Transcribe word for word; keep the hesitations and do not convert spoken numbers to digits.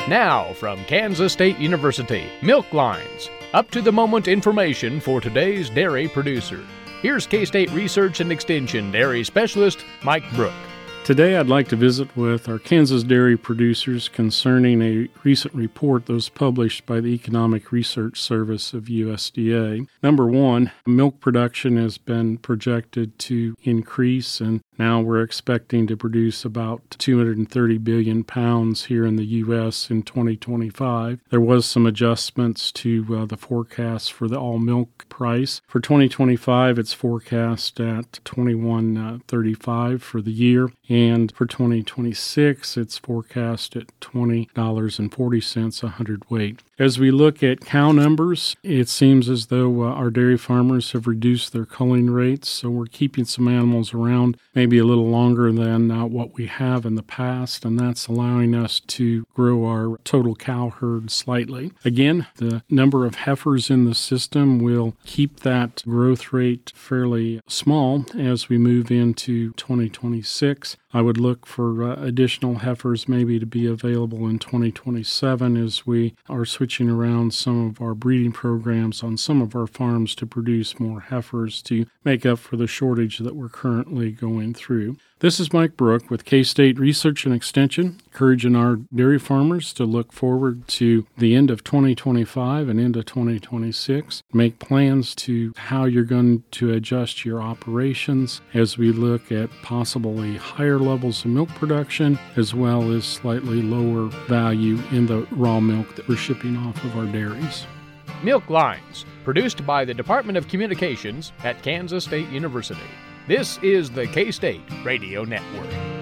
Now, from Kansas State University, Milk Lines, up-to-the-moment information for today's dairy producer. Here's K-State Research and Extension Dairy Specialist Mike Brook. Today I'd like to visit with our Kansas dairy producers concerning a recent report that was published by the Economic Research Service of U S D A. Number one, milk production has been projected to increase, and now we're expecting to produce about two hundred thirty billion pounds here in the U S in twenty twenty-five. There was some adjustments to uh, the forecast for the all milk price. For twenty twenty-five, it's forecast at twenty-one thirty-five for the year, and for twenty twenty-six, it's forecast at twenty dollars and forty cents a hundredweight. As we look at cow numbers, it seems as though uh, our dairy farmers have reduced their culling rates, so we're keeping some animals around maybe a little longer than uh, what we have in the past, and that's allowing us to grow our total cow herd slightly. Again, the number of heifers in the system will keep that growth rate fairly small as we move into twenty twenty-six. I would look for uh, additional heifers maybe to be available in twenty twenty-seven as we are switching around some of our breeding programs on some of our farms to produce more heifers to make up for the shortage that we're currently going through. This is Mike Brook with K-State Research and Extension, encouraging our dairy farmers to look forward to the end of twenty twenty-five and into twenty twenty-six. Make plans to how you're going to adjust your operations as we look at possibly higher levels of milk production as well as slightly lower value in the raw milk that we're shipping off of our dairies. Milk Lines, produced by the Department of Communications at Kansas State University. This is the K-State Radio Network.